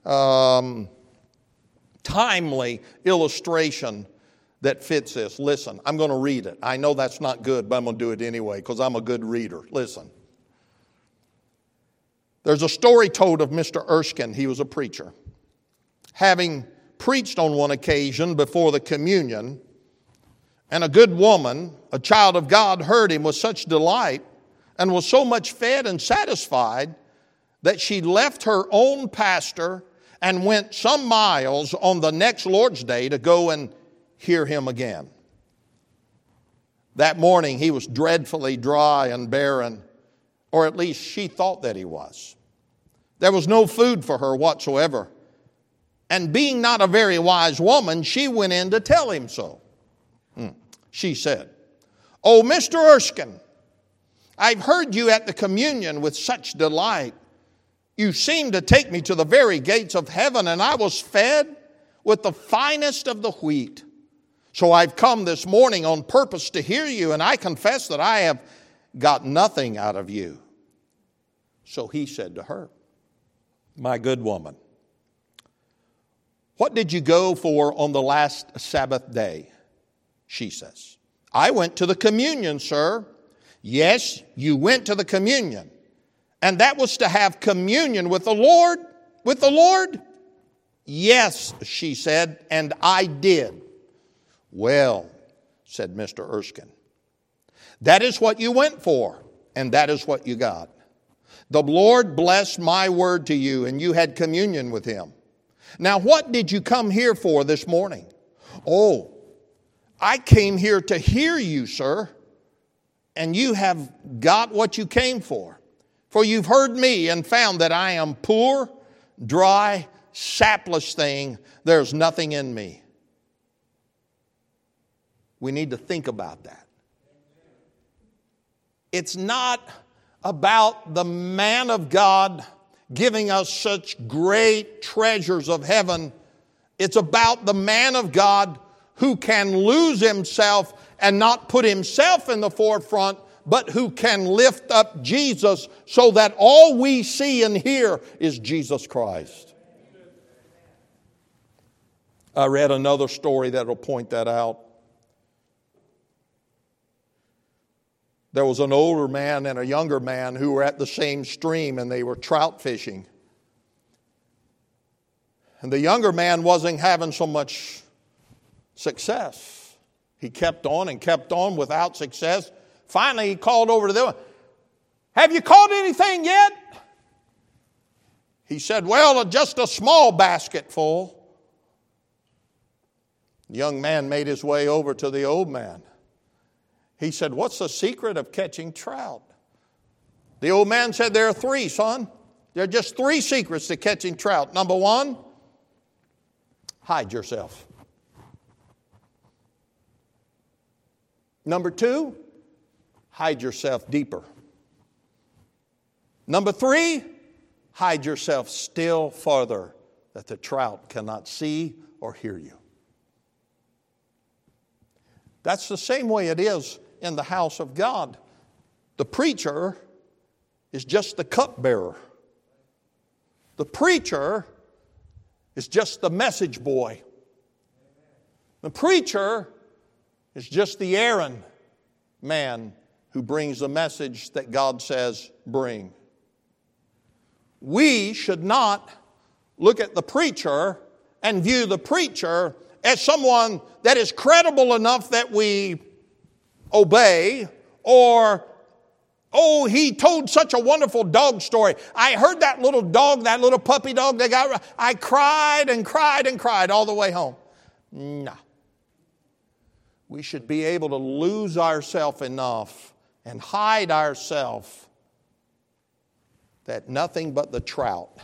timely illustration that fits this. Listen, I'm going to read it. I know that's not good, but I'm going to do it anyway because I'm a good reader. Listen. There's a story told of Mr. Erskine. He was a preacher. Having preached on one occasion before the communion, and a good woman, a child of God, heard him with such delight and was so much fed and satisfied that she left her own pastor and went some miles on the next Lord's Day to go and hear him again. That morning he was dreadfully dry and barren, or at least she thought that he was. There was no food for her whatsoever. And being not a very wise woman, she went in to tell him so. She said, Oh, Mr. Erskine, I've heard you at the communion with such delight. You seemed to take me to the very gates of heaven, and I was fed with the finest of the wheat. So I've come this morning on purpose to hear you, and I confess that I have got nothing out of you. So he said to her, my good woman, what did you go for on the last Sabbath day? She says, I went to the communion, sir. Yes, you went to the communion. And that was to have communion with the Lord? With the Lord? Yes, she said, and I did. Well, said Mr. Erskine, that is what you went for, and that is what you got. The Lord blessed my word to you, and you had communion with him. Now, what did you come here for this morning? Oh, I came here to hear you, sir, and you have got what you came for. For you've heard me and found that I am poor, dry, sapless thing. There's nothing in me. We need to think about that. It's not about the man of God giving us such great treasures of heaven. It's about the man of God who can lose himself and not put himself in the forefront, but who can lift up Jesus so that all we see and hear is Jesus Christ. I read another story that will point that out. There was an older man and a younger man who were at the same stream, and they were trout fishing. And the younger man wasn't having so much success. He kept on without success. Finally, he called over to them, have you caught anything yet? He said, well, just a small basket full. The young man made his way over to the old man. He said, what's the secret of catching trout? The old man said, there are three, son. There are just three secrets to catching trout. Number one, hide yourself. Number two, hide yourself deeper. Number three, hide yourself still farther that the trout cannot see or hear you. That's the same way it is in the house of God. The preacher is just the cupbearer. The preacher is just the message boy. The preacher is just the errand man who brings the message that God says bring. We should not look at the preacher and view the preacher as someone that is credible enough that we obey, or, oh, he told such a wonderful dog story. I heard that little dog, that little puppy dog, I cried and cried and cried all the way home. No. We should be able to lose ourselves enough and hide ourselves that nothing but the trout,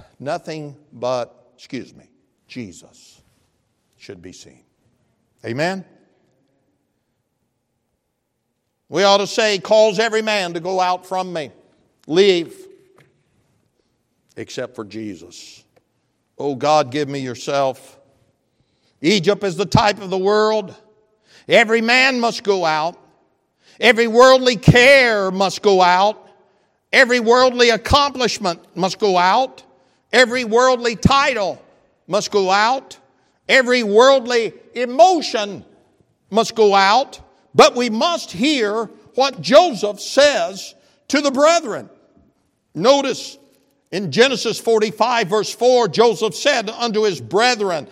Jesus should be seen. Amen? We ought to say, calls every man to go out from me. Leave. Except for Jesus. Oh God, give me yourself. Egypt is the type of the world. Every man must go out. Every worldly care must go out. Every worldly accomplishment must go out. Every worldly title must go out. Every worldly emotion must go out. But we must hear what Joseph says to the brethren. Notice in Genesis 45 verse 4, Joseph said unto his brethren,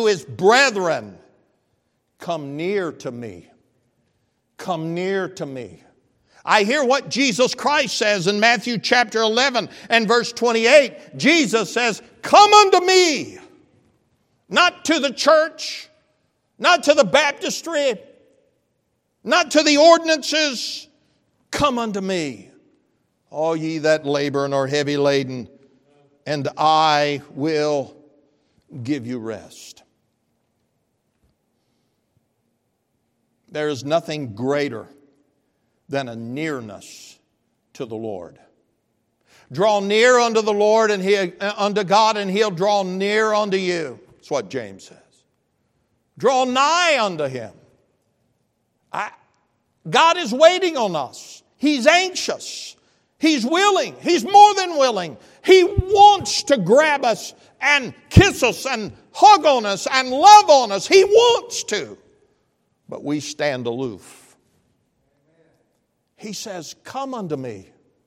come near to me. Come near to me. I hear what Jesus Christ says in Matthew chapter 11 and verse 28. Jesus says, come unto me. Not to the church, not to the baptistry, not to the ordinances. Come unto me, all ye that labor and are heavy laden, and I will give you rest. There is nothing greater than a nearness to the Lord. Draw near unto the Lord and unto God, and He'll draw near unto you. That's what James says. Draw nigh unto Him. God is waiting on us. He's anxious. He's willing. He's more than willing. He wants to grab us and kiss us and hug on us and love on us. He wants to. But we stand aloof. He says, come unto me.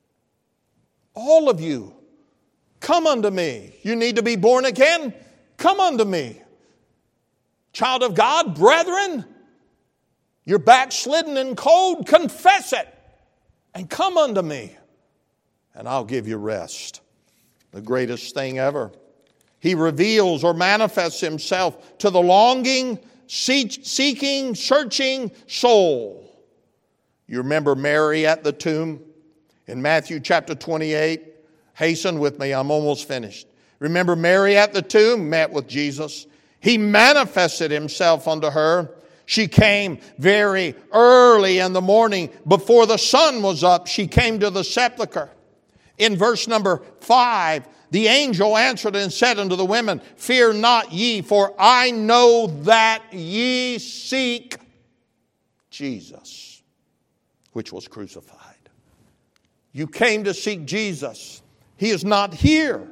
All of you, come unto me. You need to be born again? Come unto me. Child of God, brethren, you're backslidden and cold, confess it and come unto me, and I'll give you rest. The greatest thing ever. He reveals or manifests Himself to the longing, seeking, searching soul. You remember Mary at the tomb in Matthew chapter 28? Hasten with me, I'm almost finished. Remember Mary at the tomb met with Jesus. He manifested Himself unto her. She came very early in the morning. Before the sun was up, she came to the sepulchre. In verse number 5, the angel answered and said unto the women, fear not ye, for I know that ye seek Jesus, which was crucified. You came to seek Jesus. He is not here.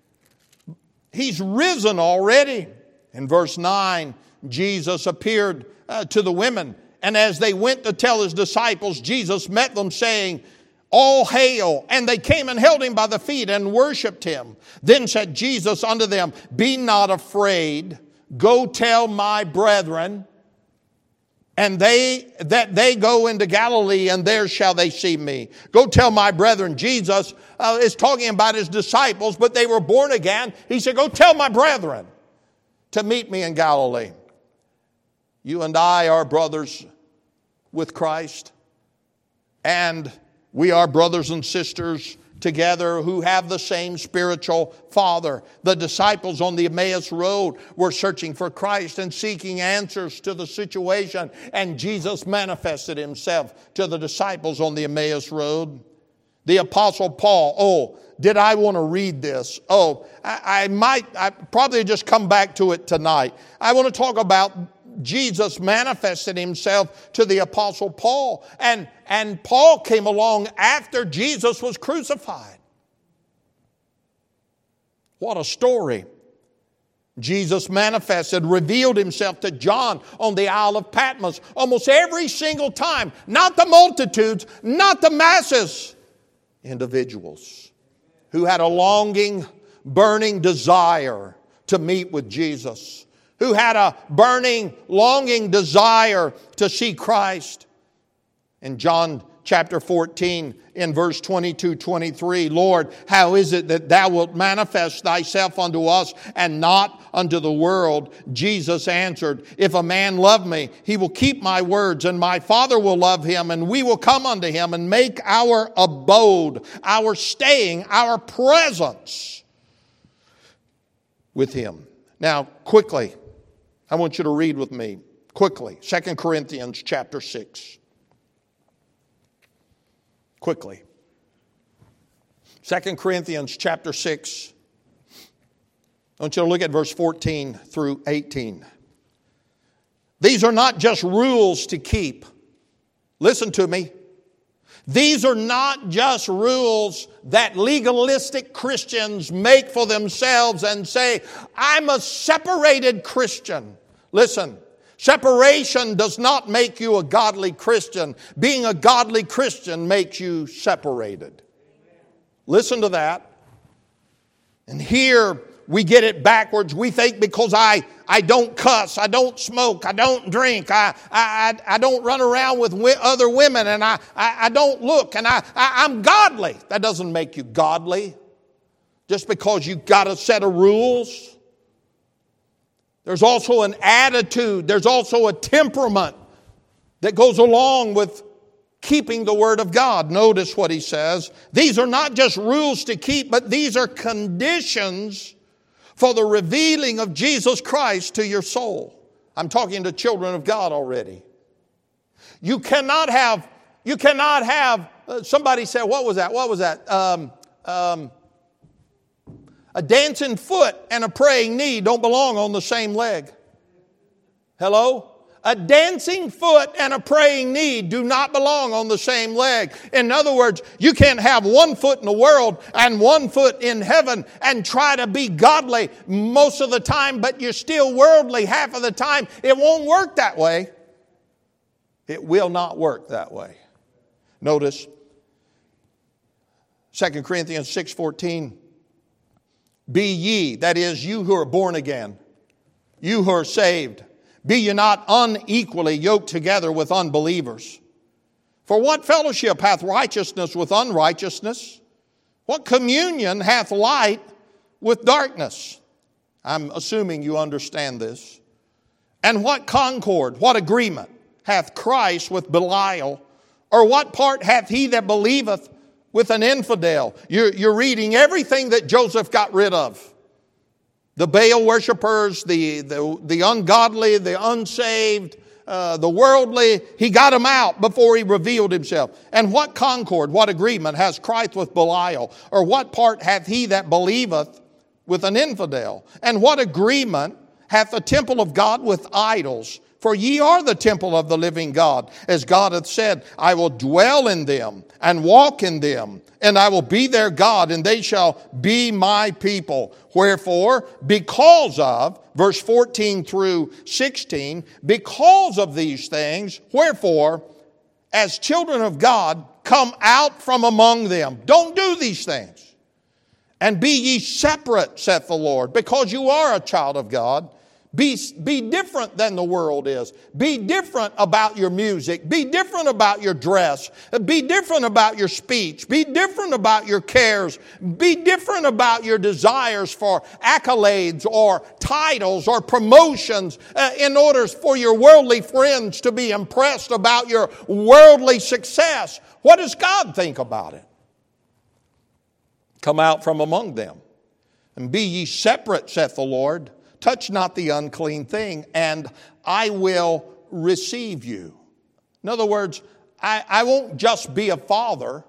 He's risen already. In verse 9, Jesus appeared to the women, and as they went to tell His disciples, Jesus met them saying, all hail. And they came and held Him by the feet and worshiped Him. Then said Jesus unto them, be not afraid. Go tell my brethren, and that they go into Galilee, and there shall they see me. Go tell my brethren. Jesus is talking about His disciples, but they were born again. He said, go tell my brethren to meet me in Galilee. You and I are brothers with Christ, and we are brothers and sisters together who have the same spiritual Father. The disciples on the Emmaus Road were searching for Christ and seeking answers to the situation, and Jesus manifested Himself to the disciples on the Emmaus Road. The Apostle Paul, did I want to read this? I probably just come back to it tonight. I want to talk about Jesus manifested Himself to the Apostle Paul. And Paul came along after Jesus was crucified. What a story. Jesus manifested, revealed Himself to John on the Isle of Patmos almost every single time. Not the multitudes, not the masses. Individuals who had a longing, burning desire to meet with Jesus, who had a burning, longing desire to see Christ. In John chapter 14, in verse 22-23, Lord, how is it that Thou wilt manifest Thyself unto us and not unto the world? Jesus answered, if a man love me, he will keep my words, and my Father will love him, and we will come unto him and make our abode, our staying, our presence with him. Now, quickly, I want you to read with me, quickly, 2 Corinthians chapter 6. Quickly. 2 Corinthians chapter 6. I want you to look at verse 14 through 18. These are not just rules to keep. Listen to me. These are not just rules that legalistic Christians make for themselves and say, I'm a separated Christian. Listen, separation does not make you a godly Christian. Being a godly Christian makes you separated. Listen to that. And here we get it backwards. We think because I don't cuss, I don't smoke, I don't drink, I don't run around with other women, and I don't look, and I'm godly. That doesn't make you godly. Just because you've got a set of rules. There's also an attitude, there's also a temperament that goes along with keeping the Word of God. Notice what he says. These are not just rules to keep, but these are conditions for the revealing of Jesus Christ to your soul. I'm talking to children of God already. You cannot have You cannot have, somebody said, what was that? What was that? A dancing foot and a praying knee don't belong on the same leg. Hello? A dancing foot and a praying knee do not belong on the same leg. In other words, you can't have one foot in the world and one foot in heaven and try to be godly most of the time, but you're still worldly half of the time. It won't work that way. It will not work that way. Notice 2 Corinthians 6:14. Be ye, that is, you who are born again, you who are saved, be ye not unequally yoked together with unbelievers. For what fellowship hath righteousness with unrighteousness? What communion hath light with darkness? I'm assuming you understand this. And what concord, what agreement hath Christ with Belial? Or what part hath he that believeth with an infidel? You're reading everything that Joseph got rid of. The Baal worshipers, the ungodly, the unsaved, the worldly. He got them out before he revealed himself. And what concord, what agreement has Christ with Belial? Or what part hath he that believeth with an infidel? And what agreement hath the temple of God with idols? For ye are the temple of the living God. As God hath said, I will dwell in them and walk in them, and I will be their God, and they shall be my people. Wherefore, because of, verse 14 through 16, because of these things, wherefore, as children of God, come out from among them. Don't do these things. And be ye separate, saith the Lord, because you are a child of God. Be different than the world is. Be different about your music. Be different about your dress. Be different about your speech. Be different about your cares. Be different about your desires for accolades or titles or promotions in order for your worldly friends to be impressed about your worldly success. What does God think about it? Come out from among them, and be ye separate, saith the Lord. Touch not the unclean thing, and I will receive you. In other words, I won't just be a father.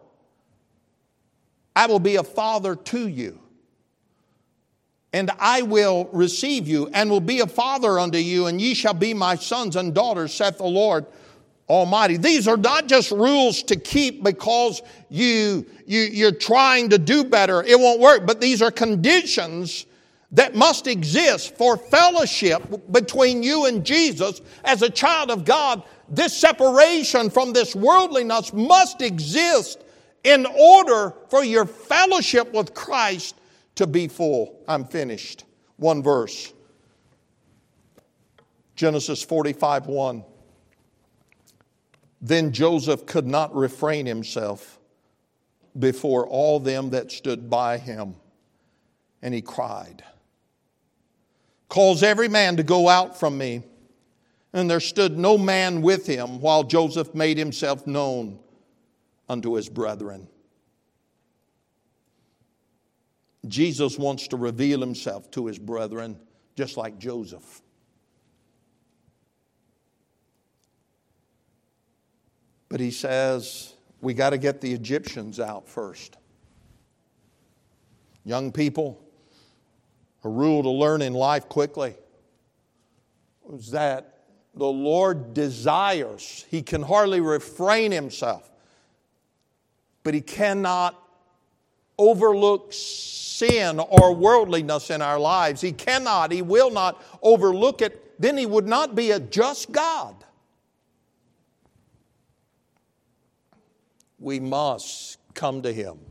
I will be a father to you. And I will receive you, and will be a father unto you, and ye shall be my sons and daughters, saith the Lord Almighty. These are not just rules to keep because you're trying to do better. It won't work. But these are conditions that must exist for fellowship between you and Jesus as a child of God. This separation from this worldliness must exist in order for your fellowship with Christ to be full. I'm finished. One verse. Genesis 45:1. Then Joseph could not refrain himself before all them that stood by him, and he cried, Cause every man to go out from me. And there stood no man with him while Joseph made himself known unto his brethren. Jesus wants to reveal himself to his brethren just like Joseph. But he says, we got to get the Egyptians out first. Young people, a rule to learn in life quickly is that the Lord desires, He can hardly refrain Himself, but He cannot overlook sin or worldliness in our lives. He cannot, He will not overlook it. Then He would not be a just God. We must come to Him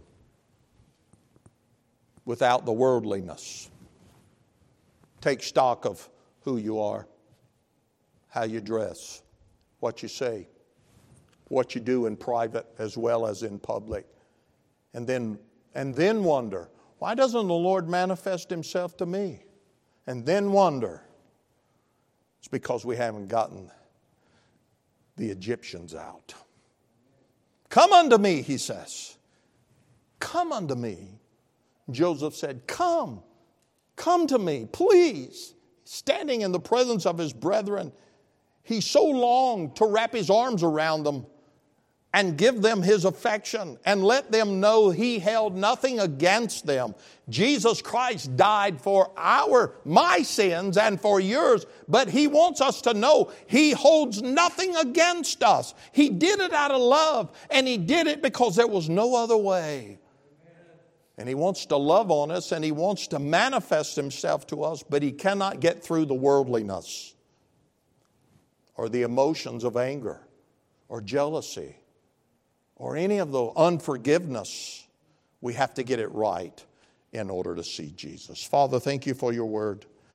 without the worldliness. Take stock of who you are, how you dress, what you say, what you do in private as well as in public. And then wonder, why doesn't the Lord manifest Himself to me? And then wonder, it's because we haven't gotten the Egyptians out. Come unto me, He says. Come unto me. Joseph said, Come to me, please. Standing in the presence of his brethren, he so longed to wrap his arms around them, and give them His affection and let them know He held nothing against them. Jesus Christ died for my sins and for yours, but He wants us to know He holds nothing against us. He did it out of love, and He did it because there was no other way. And He wants to love on us, and He wants to manifest Himself to us, but He cannot get through the worldliness or the emotions of anger or jealousy or any of the unforgiveness. We have to get it right in order to see Jesus. Father, thank You for Your word.